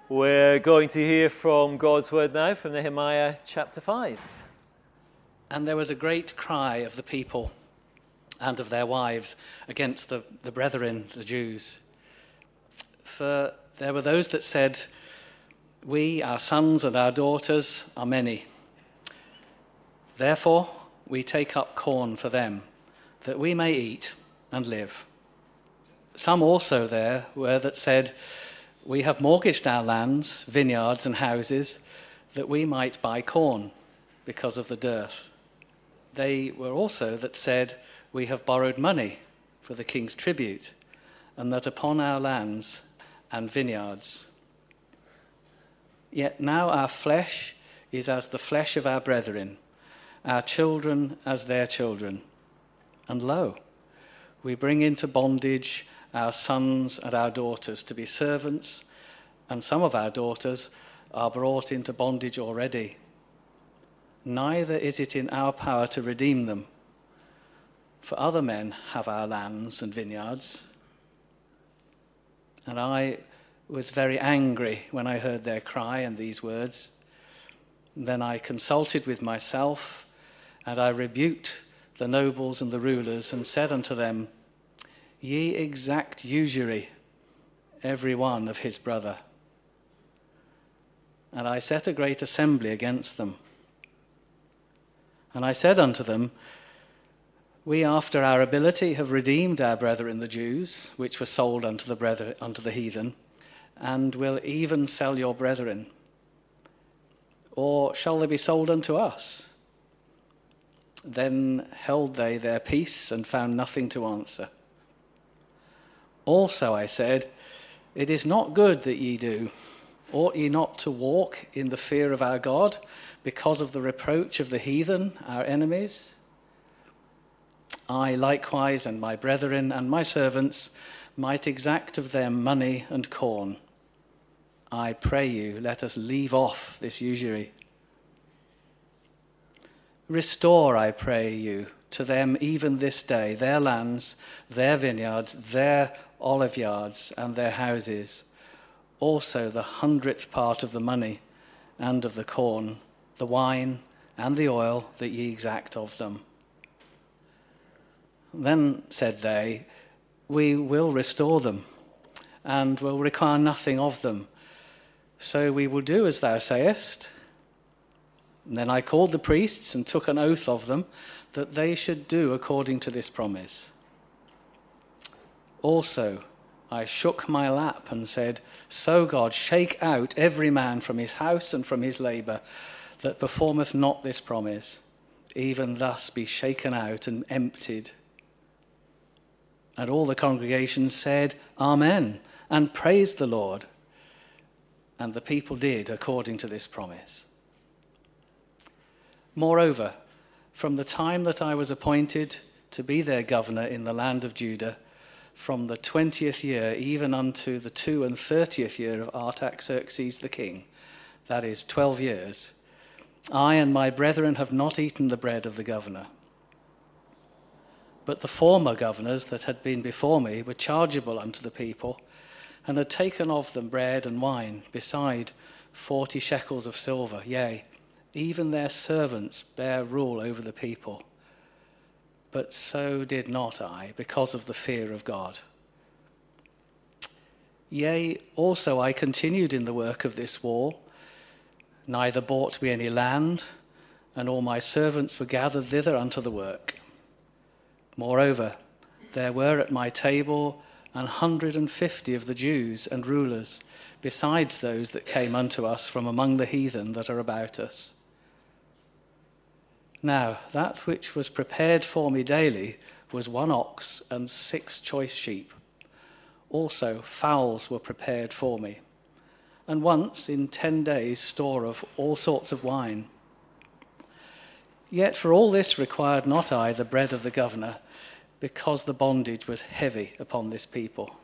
We're going to hear from God's word now from Nehemiah chapter 5. And there was a great cry of the people and of their wives against the brethren, the Jews. For there were those that said, "We, our sons and our daughters, are many. Therefore we take up corn for them, that we may eat and live." Some also there were that said, "We have mortgaged our lands, vineyards and houses, that we might buy corn, because of the dearth." They were also that said, "We have borrowed money for the king's tribute, and that upon our lands and vineyards. Yet now our flesh is as the flesh of our brethren, our children as their children. And lo, we bring into bondage our sons and our daughters to be servants, and some of our daughters are brought into bondage already. Neither is it in our power to redeem them, for other men have our lands and vineyards." And I was very angry when I heard their cry and these words. Then I consulted with myself, and I rebuked the nobles and the rulers, and said unto them, "Ye exact usury, every one of his brother." And I set a great assembly against them. And I said unto them, "We after our ability have redeemed our brethren the Jews, which were sold unto the heathen, and will even sell your brethren. Or shall they be sold unto us?" Then held they their peace, and found nothing to answer. "Also I said, It is not good that ye do. Ought ye not to walk in the fear of our God, because of the reproach of the heathen, our enemies? I likewise, and my brethren and my servants, might exact of them money and corn. I pray you, let us leave off this usury. Restore, I pray you, to them even this day their lands, their vineyards, their olive yards, and their houses, also the 100th part of the money, and of the corn, the wine, and the oil that ye exact of them." Then said they, "We will restore them, and will require nothing of them. So we will do as thou sayest." And then I called the priests and took an oath of them that they should do according to this promise. Also I shook my lap and said, "So God, shake out every man from his house and from his labour, that performeth not this promise, even thus be shaken out and emptied." And all the congregation said, "Amen," and praised the Lord. And the people did according to this promise. Moreover, from the time that I was appointed to be their governor in the land of Judah, from the 20th year even unto the 32nd year of Artaxerxes the king, that is 12 years, I and my brethren have not eaten the bread of the governor. But the former governors that had been before me were chargeable unto the people, and had taken of them bread and wine, beside 40 shekels of silver. Yea, even their servants bear rule over the people. But so did not I, because of the fear of God. Yea, also I continued in the work of this wall, neither bought we any land, and all my servants were gathered thither unto the work. Moreover, there were at my table 150 of the Jews and rulers, besides those that came unto us from among the heathen that are about us. Now, that which was prepared for me daily was 1 ox and 6 choice sheep. Also fowls were prepared for me, and once in 10 days store of all sorts of wine. Yet for all this required not I the bread of the governor, because the bondage was heavy upon this people.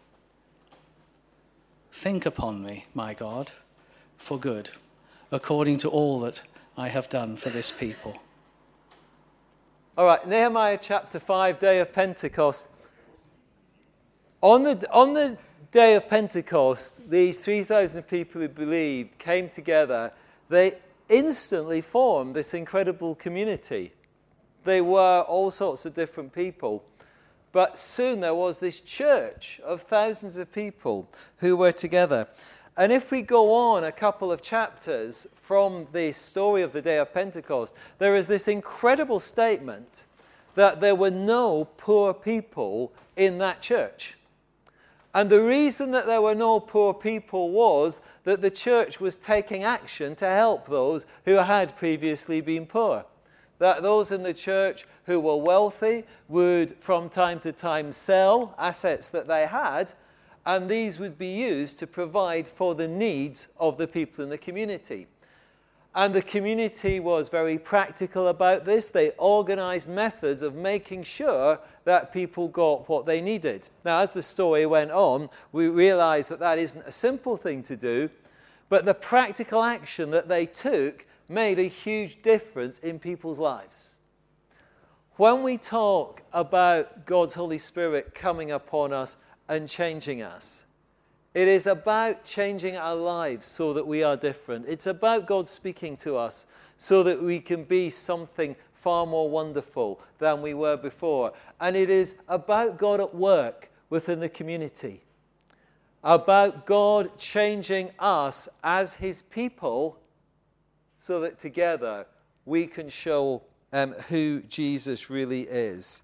Think upon me, my God, for good, according to all that I have done for this people. All right, Nehemiah chapter 5, day of Pentecost. On the day of Pentecost, these 3,000 people who believed came together. They instantly formed this incredible community. They were all sorts of different people. But soon there was this church of thousands of people who were together. And if we go on a couple of chapters from the story of the day of Pentecost, there is this incredible statement that there were no poor people in that church. And the reason that there were no poor people was that the church was taking action to help those who had previously been poor. That those in the church who were wealthy would from time to time sell assets that they had, and these would be used to provide for the needs of the people in the community. And the community was very practical about this. They organized methods of making sure that people got what they needed. Now, as the story went on, we realized that that isn't a simple thing to do, but the practical action that they took made a huge difference in people's lives. When we talk about God's Holy Spirit coming upon us and changing us, it is about changing our lives so that we are different. It's about God speaking to us so that we can be something far more wonderful than we were before. And it is about God at work within the community, about God changing us as his people so that together we can show who Jesus really is.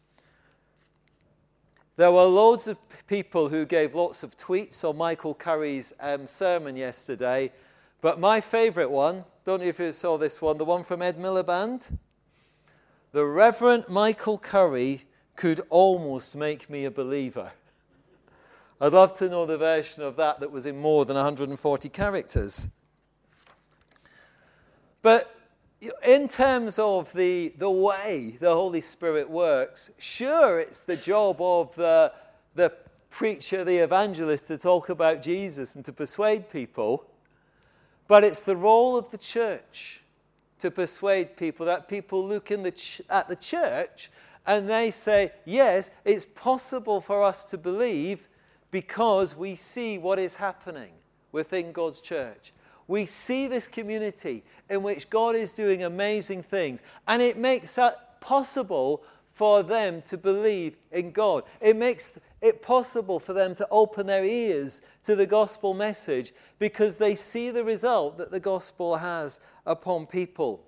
There were loads of people who gave lots of tweets on Michael Curry's sermon yesterday, but my favourite one, don't know if you saw this one, the one from Ed Miliband. The Reverend Michael Curry could almost make me a believer. I'd love to know the version of that was in more than 140 characters. But in terms of the way the Holy Spirit works, sure, it's the job of the preacher, the evangelist, to talk about Jesus and to persuade people, but it's the role of the church to persuade people, that people look at the church and they say, yes, it's possible for us to believe because we see what is happening within God's church. We see this community in which God is doing amazing things, and it makes it possible for them to believe in God. It makes it possible for them to open their ears to the gospel message because they see the result that the gospel has upon people.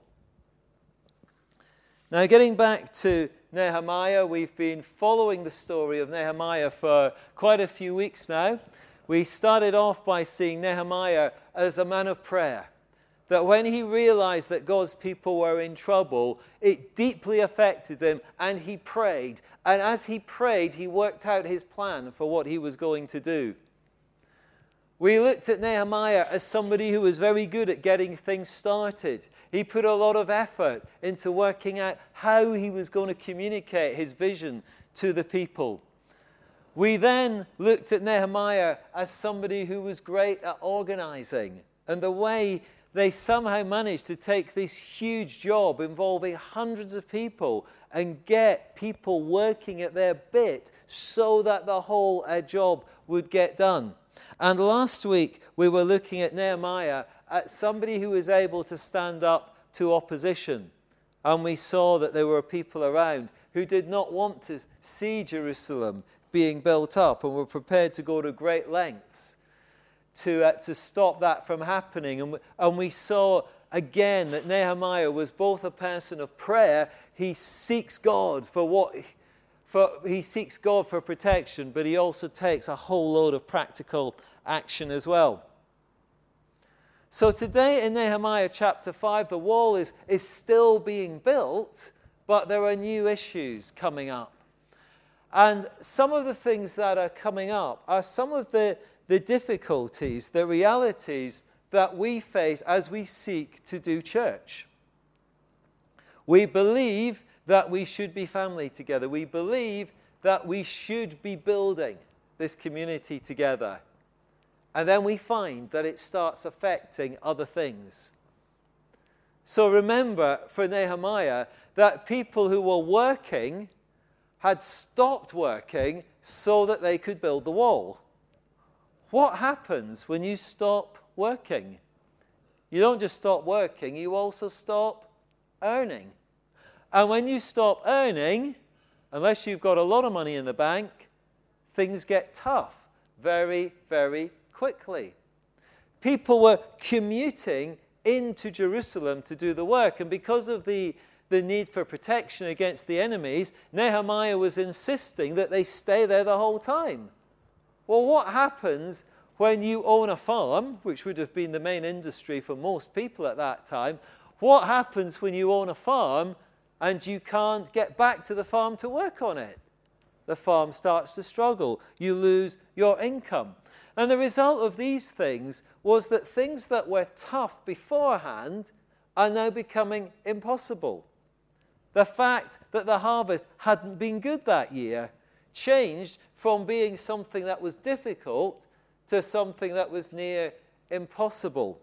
Now, getting back to Nehemiah, we've been following the story of Nehemiah for quite a few weeks now. We started off by seeing Nehemiah as a man of prayer, that when he realized that God's people were in trouble, it deeply affected him, and he prayed. And as he prayed, he worked out his plan for what he was going to do. We looked at Nehemiah as somebody who was very good at getting things started. He put a lot of effort into working out how he was going to communicate his vision to the people. We then looked at Nehemiah as somebody who was great at organizing, and the way they somehow managed to take this huge job involving hundreds of people and get people working at their bit so that the whole job would get done. And last week we were looking at Nehemiah as somebody who was able to stand up to opposition. And we saw that there were people around who did not want to see Jerusalem being built up and were prepared to go to great lengths to stop that from happening. And we saw again that Nehemiah was both a person of prayer. He seeks God for protection, but he also takes a whole load of practical action as well. So today in Nehemiah chapter 5, the wall is still being built, but there are new issues coming up. And some of the things that are coming up are some of the difficulties, the realities that we face as we seek to do church. We believe that we should be family together. We believe that we should be building this community together. And then we find that it starts affecting other things. So remember for Nehemiah that people who were working had stopped working so that they could build the wall. what happens when you stop working? You don't just stop working, you also stop earning. And when you stop earning, unless you've got a lot of money in the bank, things get tough very, very quickly. People were commuting into Jerusalem to do the work, and because of the need for protection against the enemies, Nehemiah was insisting that they stay there the whole time. Well, what happens when you own a farm, which would have been the main industry for most people at that time? What happens when you own a farm and you can't get back to the farm to work on it? The farm starts to struggle. You lose your income. And the result of these things was that things that were tough beforehand are now becoming impossible. The fact that the harvest hadn't been good that year changed from being something that was difficult to something that was near impossible.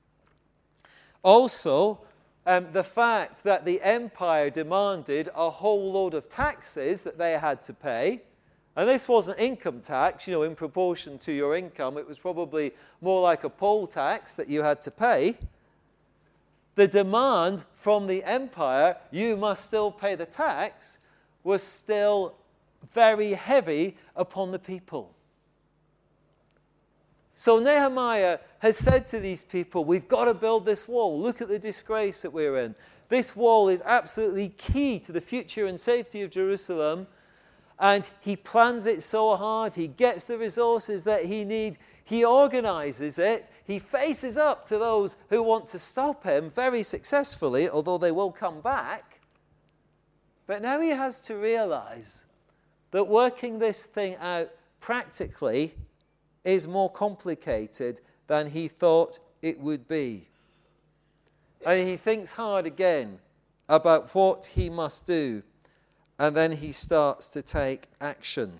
Also, the fact that the empire demanded a whole load of taxes that they had to pay, and this wasn't income tax, in proportion to your income. It was probably more like a poll tax that you had to pay. The demand from the empire, you must still pay the tax, was still very heavy upon the people. So Nehemiah has said to these people, we've got to build this wall. Look at the disgrace that we're in. This wall is absolutely key to the future and safety of Jerusalem. And he plans it so hard. He gets the resources that he needs. He organizes it. He faces up to those who want to stop him very successfully, although they will come back. But now he has to realize that working this thing out practically is more complicated than he thought it would be. And he thinks hard again about what he must do, and then he starts to take action.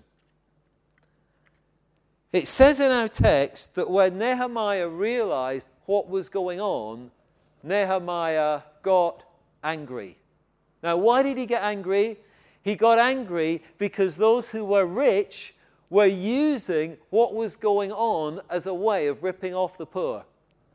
It says in our text that when Nehemiah realized what was going on, Nehemiah got angry. Now, why did he get angry? He got angry because those who were rich were using what was going on as a way of ripping off the poor.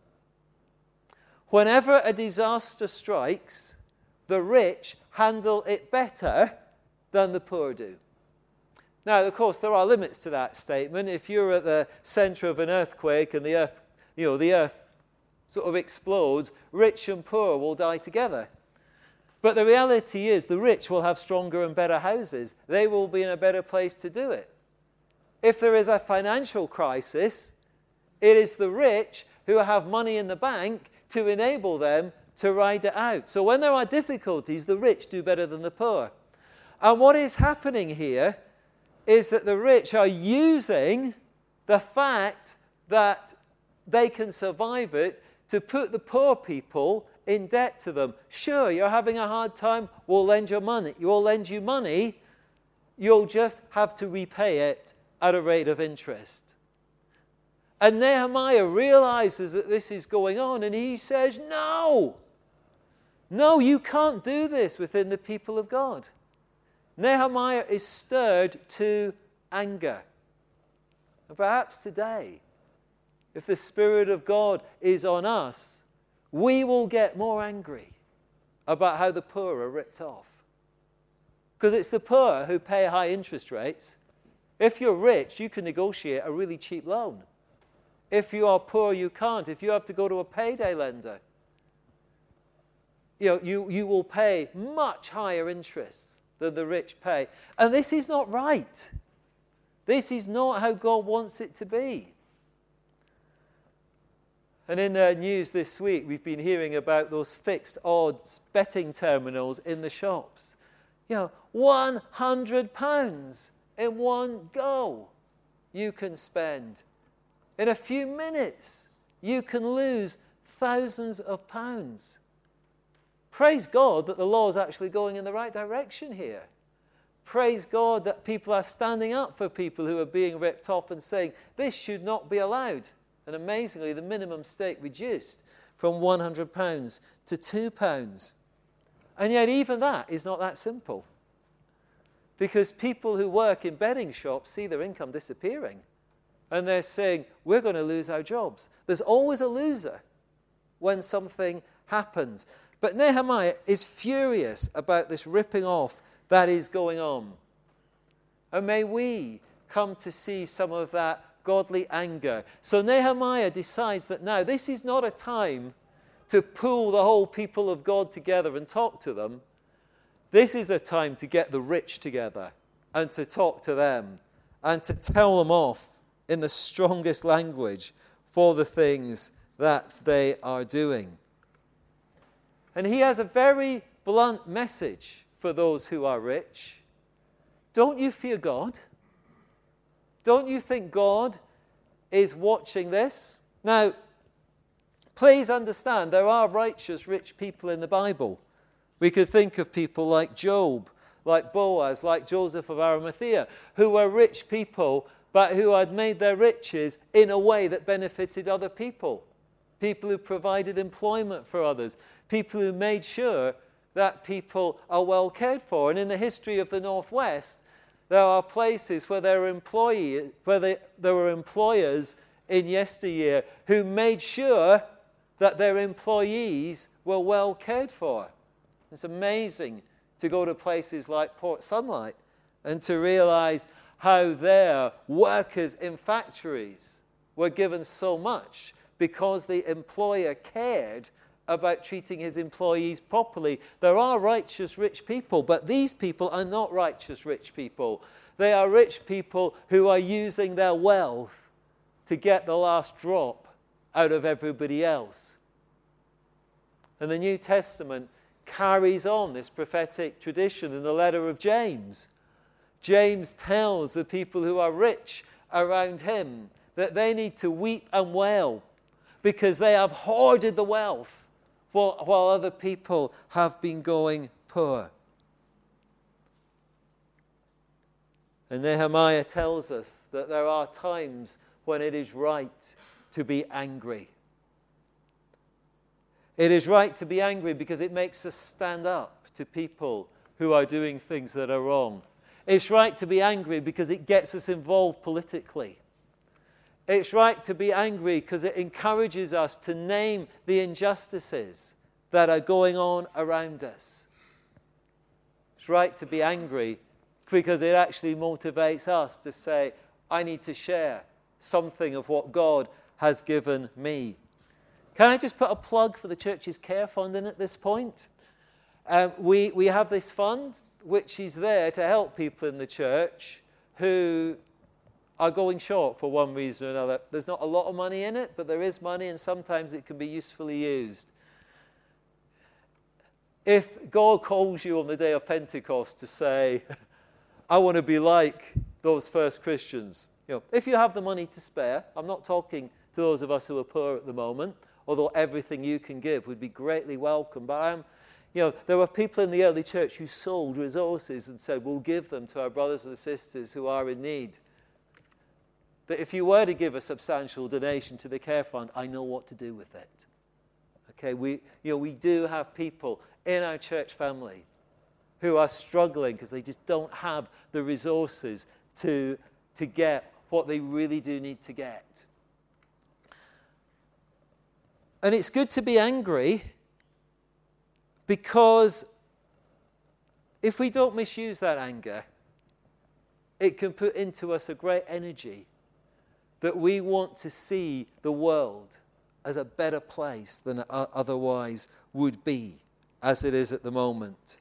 Whenever a disaster strikes, the rich handle it better than the poor do. Now, of course, there are limits to that statement. If you're at the center of an earthquake and the earth sort of explodes, rich and poor will die together. But the reality is the rich will have stronger and better houses. They will be in a better place to do it. If there is a financial crisis, it is the rich who have money in the bank to enable them to ride it out. So when there are difficulties, the rich do better than the poor. And what is happening here is that the rich are using the fact that they can survive it to put the poor people in debt to them. Sure, you're having a hard time, we'll lend you money. We'll lend you money, you'll just have to repay it at a rate of interest. And Nehemiah realizes that this is going on, and he says, no, you can't do this within the people of God. Nehemiah is stirred to anger. And perhaps today, if the Spirit of God is on us, we will get more angry about how the poor are ripped off. Because it's the poor who pay high interest rates. If you're rich, you can negotiate a really cheap loan. If you are poor, you can't. If you have to go to a payday lender, you will pay much higher interests than the rich pay. And this is not right. This is not how God wants it to be. And in the news this week, we've been hearing about those fixed odds betting terminals in the shops. £100 in one go you can spend. In a few minutes, you can lose thousands of pounds. Praise God that the law is actually going in the right direction here. Praise God that people are standing up for people who are being ripped off and saying, this should not be allowed. And amazingly, the minimum stake reduced from £100 to £2. And yet even that is not that simple. Because people who work in betting shops see their income disappearing. and they're saying, we're going to lose our jobs. There's always a loser when something happens. But Nehemiah is furious about this ripping off that is going on. And may we come to see some of that godly anger. So Nehemiah decides that now this is not a time to pull the whole people of God together and talk to them. This is a time to get the rich together and to talk to them and to tell them off in the strongest language for the things that they are doing. And he has a very blunt message for those who are rich. Don't you fear God? Don't you think God is watching this? Now, please understand, there are righteous rich people in the Bible. We could think of people like Job, like Boaz, like Joseph of Arimathea, who were rich people, but who had made their riches in a way that benefited other people. People who provided employment for others. People who made sure that people are well cared for. And in the history of the Northwest, there are places where there were employers in yesteryear who made sure that their employees were well cared for. It's amazing to go to places like Port Sunlight and to realize how their workers in factories were given so much because the employer cared about treating his employees properly. There are righteous rich people, but these people are not righteous rich people. They are rich people who are using their wealth to get the last drop out of everybody else. And the New Testament carries on this prophetic tradition in the letter of James. James tells the people who are rich around him that they need to weep and wail because they have hoarded the wealth while other people have been going poor. And Nehemiah tells us that there are times when it is right to be angry. It is right to be angry because it makes us stand up to people who are doing things that are wrong. It's right to be angry because it gets us involved politically. It's right to be angry because it encourages us to name the injustices that are going on around us. It's right to be angry because it actually motivates us to say, I need to share something of what God has given me. Can I just put a plug for the church's care fund in at this point? We have this fund which is there to help people in the church who are going short for one reason or another. There's not a lot of money in it, but there is money, and sometimes it can be usefully used. If God calls you on the day of Pentecost to say, I want to be like those first Christians, if you have the money to spare, I'm not talking to those of us who are poor at the moment, although everything you can give would be greatly welcome, but there were people in the early church who sold resources and said, we'll give them to our brothers and sisters who are in need. That if you were to give a substantial donation to the care fund, I know what to do with it. Okay, we do have people in our church family who are struggling because they just don't have the resources to get what they really do need to get. And it's good to be angry because if we don't misuse that anger, it can put into us a great energy that we want to see the world as a better place than it otherwise would be, as it is at the moment.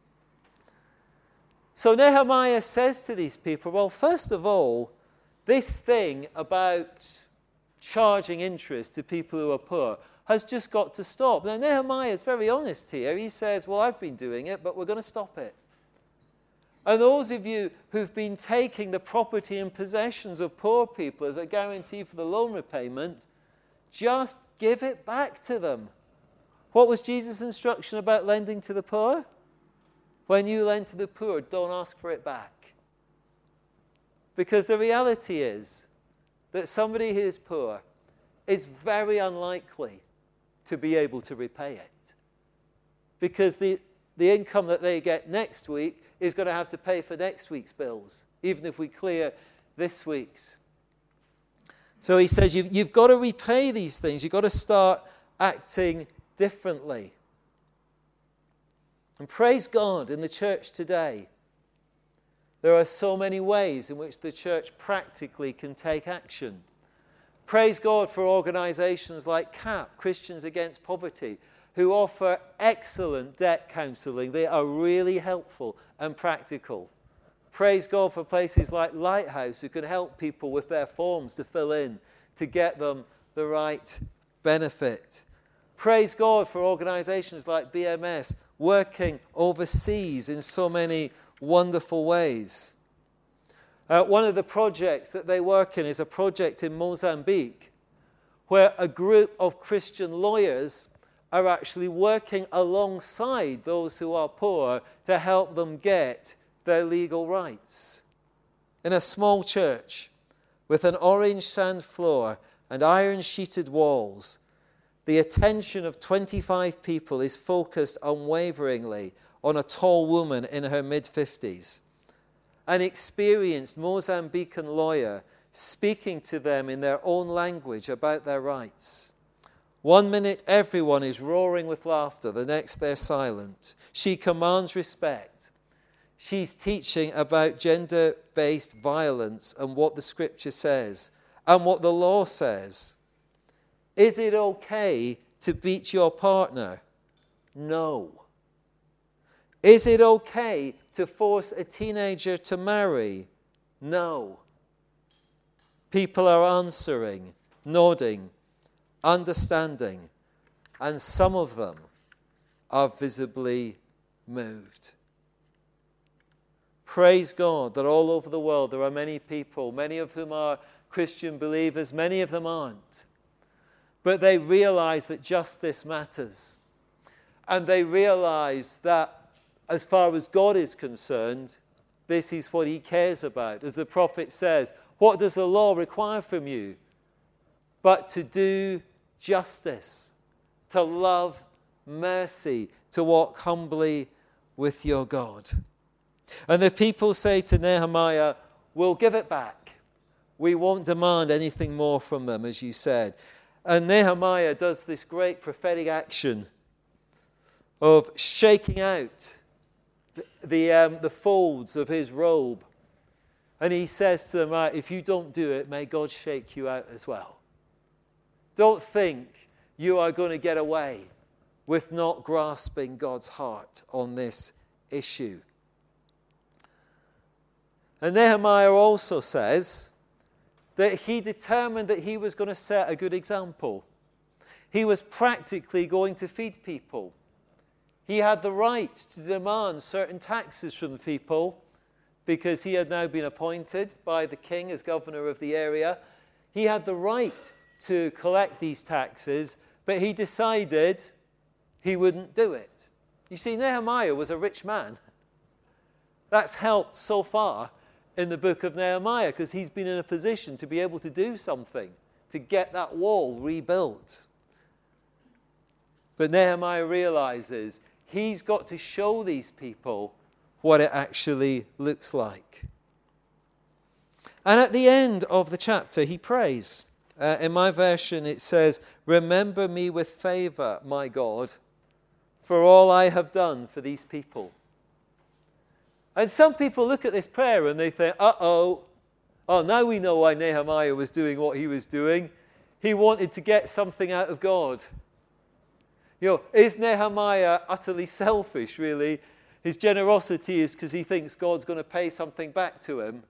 So Nehemiah says to these people, well, first of all, this thing about charging interest to people who are poor has just got to stop. Now, Nehemiah is very honest here. He says, well, I've been doing it, but we're going to stop it. And those of you who've been taking the property and possessions of poor people as a guarantee for the loan repayment, just give it back to them. What was Jesus' instruction about lending to the poor? When you lend to the poor, don't ask for it back. Because the reality is that somebody who is poor is very unlikely to be able to repay it. Because the income that they get next week is going to have to pay for next week's bills, even if we clear this week's. So he says, you've got to repay these things. You've got to start acting differently. And praise God, in the church today, there are so many ways in which the church practically can take action. Praise God for organisations like CAP, Christians Against Poverty, who offer excellent debt counselling. They are really helpful and practical. Praise God for places like Lighthouse, who can help people with their forms to fill in to get them the right benefit. Praise God for organisations like BMS, working overseas in so many wonderful ways. One of the projects that they work in is a project in Mozambique, where a group of Christian lawyers are actually working alongside those who are poor to help them get their legal rights. In a small church with an orange sand floor and iron-sheeted walls, the attention of 25 people is focused unwaveringly on a tall woman in her mid-50s, an experienced Mozambican lawyer speaking to them in their own language about their rights. 1 minute everyone is roaring with laughter, the next they're silent. She commands respect. She's teaching about gender-based violence and what the scripture says and what the law says. Is it okay to beat your partner? No. Is it okay to force a teenager to marry? No. People are answering, nodding, understanding, and some of them are visibly moved. Praise God that all over the world there are many people, many of whom are Christian believers, many of them aren't. But they realize that justice matters. And they realize that as far as God is concerned, this is what he cares about. As the prophet says, what does the law require from you? But to do justice, to love mercy, to walk humbly with your God. And the people say to Nehemiah, we'll give it back. We won't demand anything more from them, as you said. And Nehemiah does this great prophetic action of shaking out the folds of his robe. And he says to them, right, if you don't do it, may God shake you out as well. Don't think you are going to get away with not grasping God's heart on this issue. And Nehemiah also says that he determined that he was going to set a good example. He was practically going to feed people. He had the right to demand certain taxes from the people because he had now been appointed by the king as governor of the area. He had the right to collect these taxes, but he decided he wouldn't do it. You see, Nehemiah was a rich man. That's helped so far in the book of Nehemiah because he's been in a position to be able to do something to get that wall rebuilt. But Nehemiah realizes he's got to show these people what it actually looks like. And at the end of the chapter, he prays. In my version, it says, remember me with favor, my God, for all I have done for these people. And some people look at this prayer and they think, oh, now we know why Nehemiah was doing what he was doing. He wanted to get something out of God. Is Nehemiah utterly selfish, really? His generosity is because he thinks God's going to pay something back to him.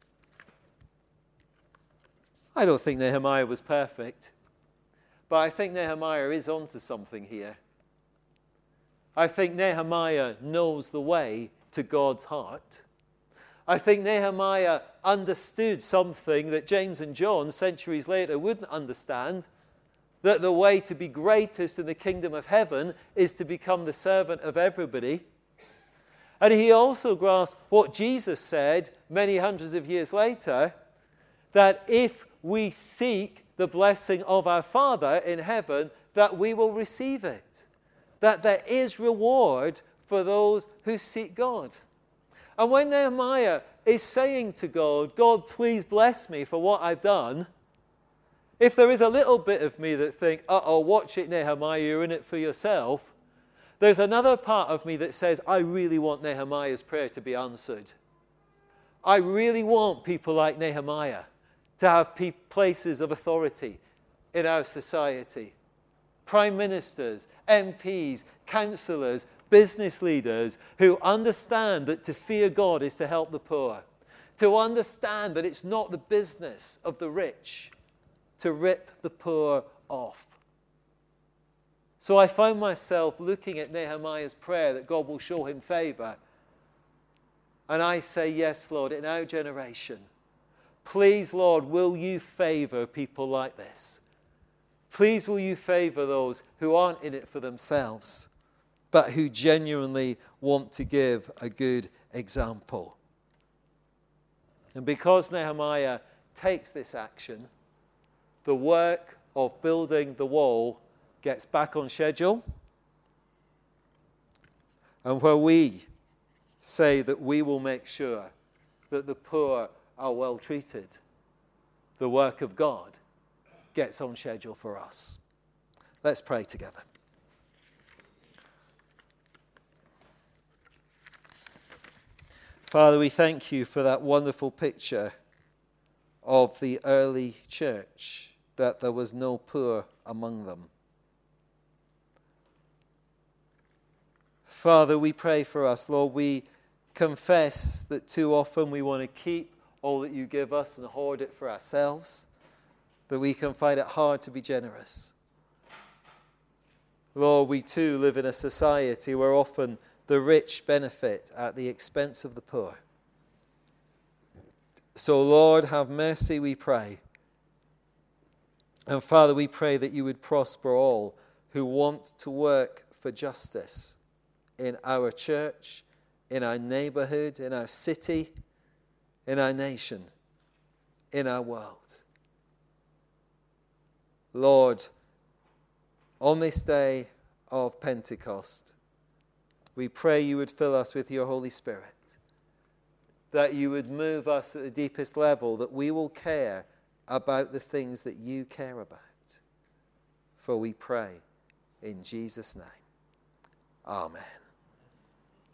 I don't think Nehemiah was perfect, but I think Nehemiah is onto something here. I think Nehemiah knows the way to God's heart. I think Nehemiah understood something that James and John, centuries later, wouldn't understand, that the way to be greatest in the kingdom of heaven is to become the servant of everybody. And he also grasped what Jesus said many hundreds of years later, that if we seek the blessing of our Father in heaven, that we will receive it. That there is reward for those who seek God. And when Nehemiah is saying to God, God, please bless me for what I've done, If there is a little bit of me that think, uh-oh, watch it, Nehemiah, you're in it for yourself, there's another part of me that says, I really want Nehemiah's prayer to be answered. I really want people like Nehemiah to have places of authority in our society. Prime ministers, MPs, councillors, business leaders who understand that to fear God is to help the poor. To understand that it's not the business of the rich to rip the poor off. So I found myself looking at Nehemiah's prayer that God will show him favour. And I say, yes, Lord, in our generation, please, Lord, will you favour people like this? Please will you favour those who aren't in it for themselves, but who genuinely want to give a good example. And because Nehemiah takes this action, the work of building the wall gets back on schedule. And where we say that we will make sure that the poor are well treated, the work of God gets on schedule for us. Let's pray together. Father, we thank you for that wonderful picture of the early church, that there was no poor among them. Father, we pray for us, Lord. We confess that too often we want to keep all that you give us and hoard it for ourselves, that we can find it hard to be generous. Lord, we too live in a society where often the rich benefit at the expense of the poor. So, Lord, have mercy, we pray. And Father, we pray that you would prosper all who want to work for justice in our church, in our neighborhood, in our city, in our nation, in our world. Lord, on this day of Pentecost, we pray you would fill us with your Holy Spirit, that you would move us at the deepest level, that we will care about the things that you care about. For we pray in Jesus' name. Amen.